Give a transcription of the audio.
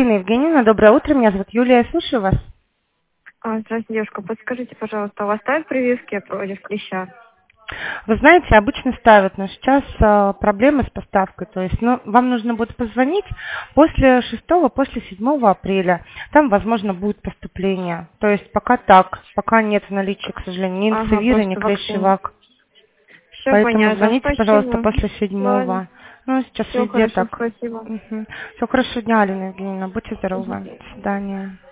Алина Евгеньевна, доброе утро. Меня зовут Юлия. Я слушаю вас. Здравствуйте, девушка. Подскажите, пожалуйста, у вас ставят прививки против клеща? Вы знаете, обычно ставят, но сейчас проблемы с поставкой. То есть, вам нужно будет позвонить после 6-го, после 7 апреля. Там, возможно, будет поступление. То есть, пока так. Пока нет в наличии, к сожалению, ни Ага, инцивира, ни после вакцины. клещевак. Все Поэтому понятно. звоните, пожалуйста, Спасибо. после Ладно. 7-го. Ну, сейчас Все везде хорошо, так. спасибо. Все хорошего дня, Алина Евгеньевна. Будьте Мгм. здоровы. До свидания.